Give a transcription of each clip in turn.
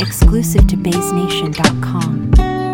exclusive to BaseNation.com.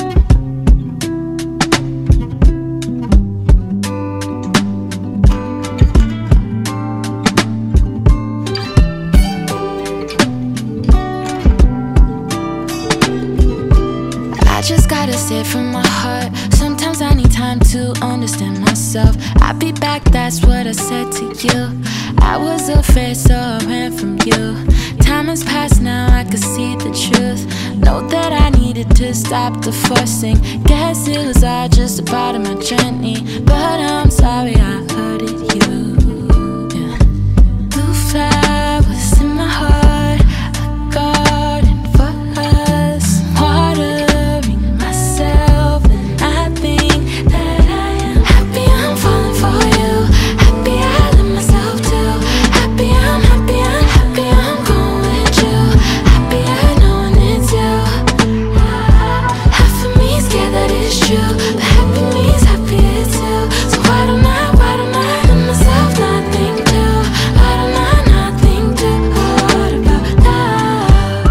I just gotta say it from my heart. Sometimes I need time to understand myself. I'll be back, that's what I said to you. I was afraid, so I ran from you. Time has passed, now I can see the truth. Know that I needed to stop the forcing. Guess it was all just a part of my journey. But I'm sorry I hurted you. Yeah. Blue flowers in my heart, a garden for us. Watering myself, and I think that I am happy I'm falling for you. Happy I love myself too. Happy I'm going with you. Happy I know it's you. Half of me is scared that it's true, but happy me is happier too. So why don't I let myself not think too? Why don't I not think too hard about love?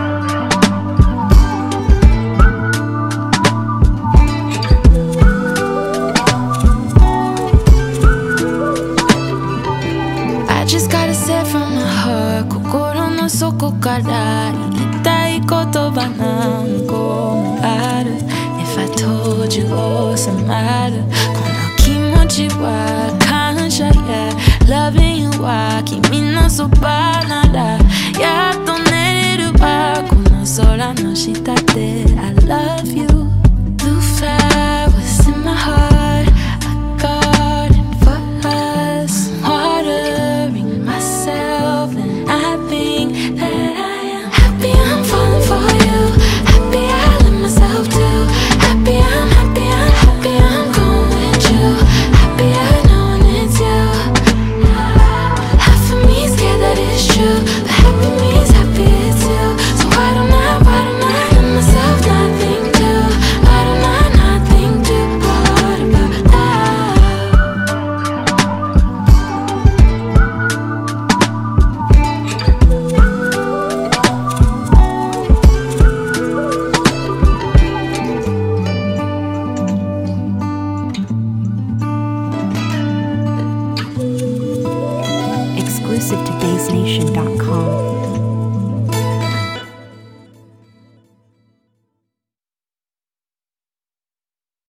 I just gotta say from my heart, 心の底から言いたい言葉何個もある。If I told you 収まるこの気持ちは感謝や Loving you は君のそばならやっと寝れるわこの空の下で I love you Blue flowers in my heart